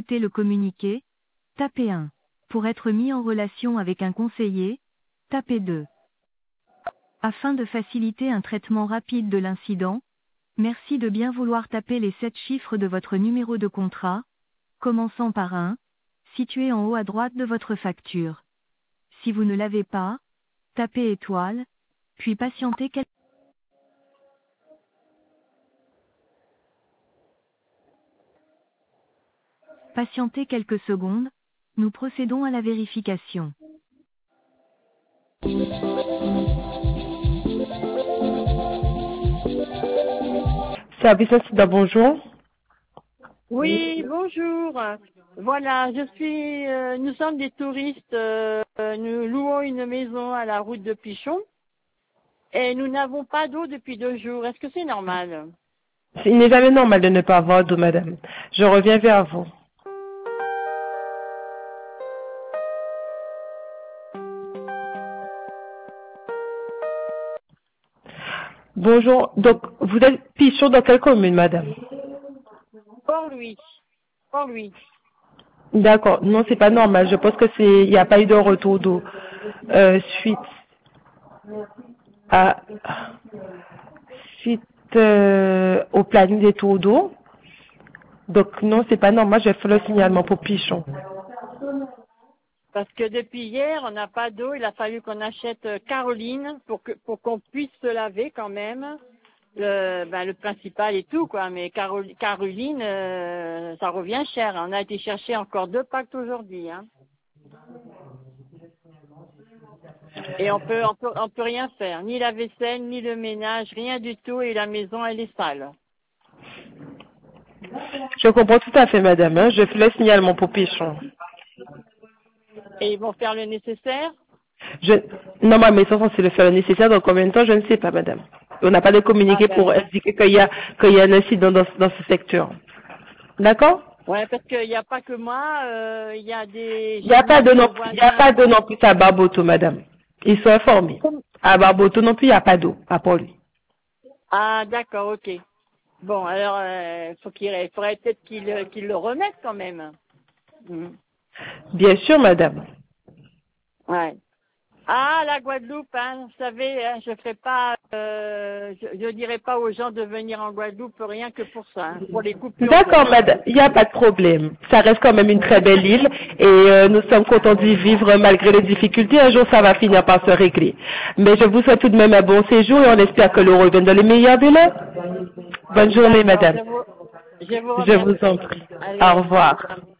écouter le communiqué, tapez 1. Pour être mis en relation avec un conseiller, tapez 2. Afin de faciliter un traitement rapide de l'incident, merci de bien vouloir taper les 7 chiffres de votre numéro de contrat, commençant par 1, situé en haut à droite de votre facture. Si vous ne l'avez pas, tapez étoile, puis patientez quelques secondes, nous procédons à la vérification. Service Incident, bonjour. Oui, bonjour. Voilà, nous sommes des touristes, nous louons une maison à la route de Pichon et nous n'avons pas d'eau depuis 2 jours. Est-ce que c'est normal? Il n'est jamais normal de ne pas avoir d'eau, madame. Je reviens vers vous. Bonjour. Donc, vous êtes Pichon dans quelle commune, madame? Port-Louis. Port-Louis. D'accord. Non, c'est pas normal. Je pense que il n'y a pas eu de retour d'eau suite à au planning des tours d'eau. Donc non, c'est pas normal. Je vais faire le signalement pour Pichon. Parce que depuis hier, on n'a pas d'eau. Il a fallu qu'on achète Caroline pour qu'on puisse se laver quand même. Le principal et tout, quoi. Mais Caroline, ça revient cher. On a été chercher encore 2 packs aujourd'hui, hein. Et on peut rien faire. Ni la vaisselle, ni le ménage, rien du tout. Et la maison, elle est sale. Je comprends tout à fait, madame. Hein. Je fais le signalement pour Pichon. Et ils vont faire le nécessaire? Non, ma maison censée le faire le nécessaire dans combien de temps, je ne sais pas, madame. On n'a pas de communiqué pour indiquer qu'il y a un incident dans ce secteur. D'accord? Ouais, parce qu'il n'y a pas que moi, il y a des... Il n'y a pas de non plus à Barboto, madame. Ils sont informés. À Barboto non plus, il n'y a pas d'eau, à Port-Louis. Ah, d'accord, ok. Bon, alors, il faudrait peut-être qu'ils le remettent quand même. Bien sûr, madame. Ouais. Ah, la Guadeloupe, hein, vous savez, hein, je dirais pas aux gens de venir en Guadeloupe rien que pour ça, hein, pour les coupures. D'accord, madame, il n'y a pas de problème. Ça reste quand même une très belle île et nous sommes contents d'y vivre malgré les difficultés. Un jour, ça va finir par se régler. Mais je vous souhaite tout de même un bon séjour et on espère que l'eau revienne dans les meilleurs délais. Bonne journée, madame. Je vous en prie. Allez, au revoir.